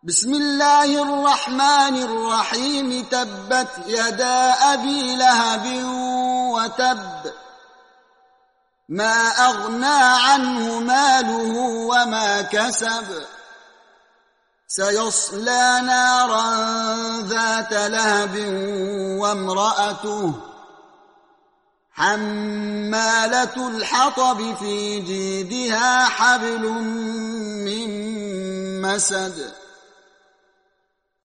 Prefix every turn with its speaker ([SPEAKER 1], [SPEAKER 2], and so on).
[SPEAKER 1] بسم الله الرحمن الرحيم. تبت يدا أبي لهب وتب، ما أغنى عنه ماله وما كسب، سيصلى نارا ذات لهب وامرأته حمالة الحطب في جيدها حبل من مسد.